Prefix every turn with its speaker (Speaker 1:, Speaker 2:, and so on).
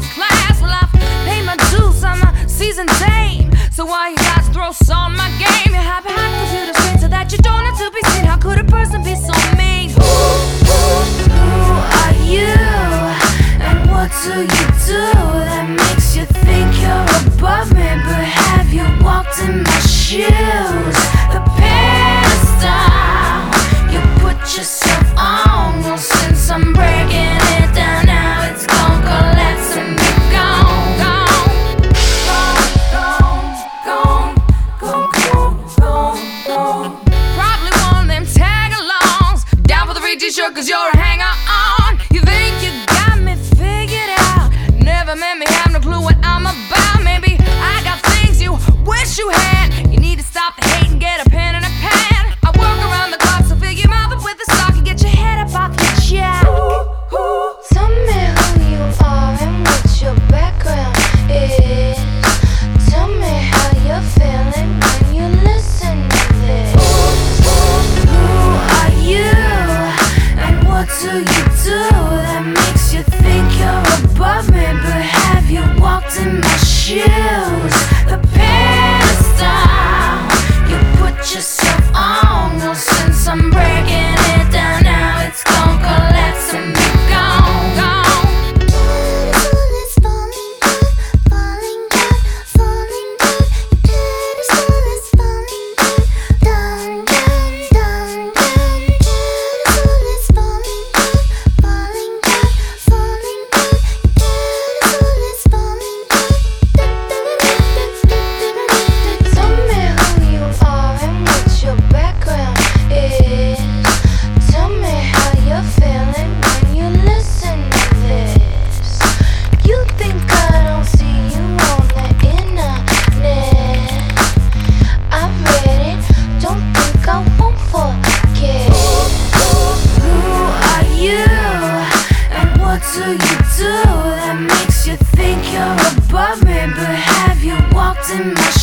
Speaker 1: class. Well, I've paid my dues, I'm a seasoned dame. So why you guys throw salt in my game? You hide behind the computer screen so that you don't have to be seen. How could a person be so mean? Who are you? And what do you do that makes you think you're above me? But have you walked in my shoes? The pedestal you put yourself on. Well, since I'm breaking it down now, it's gon' collapse and be gone, gone, gone, gone, gone, gone, gone, gone. Probably one of them tag-alongs, down for the free t-shirt 'cause you're a hanger-on. You think you got me figured out, never met me, have no clue what I'm about. Maybe I got things you wish you had. You need to stop the hate and get a pen and a pad. I work around the clock, so fill your mouth up with the stock and get your head up off your chair.
Speaker 2: Tell me who you are and what your background is. Tell me how you're feeling when you listen to this.
Speaker 1: Who are you? And what do you do that makes you think you're above me? But have you walked in my shoes? The pedestal you put yourself on. Well, since I'm breaking it down now, it's gon' collapse and be gone, gone.
Speaker 2: Pedestal is falling down, falling down, falling down. Pedestal is falling down, down, down, down. Pedestal is falling down, falling down, falling down. Pedestal is falling down. Tell me who you are and what your background is. Tell me how you're feeling when you listen to this. You think I don't see you on the internet? I've read it, don't think I won't forget.
Speaker 1: Who are you? And what do you do that makes you think you're above me? But have you walked in my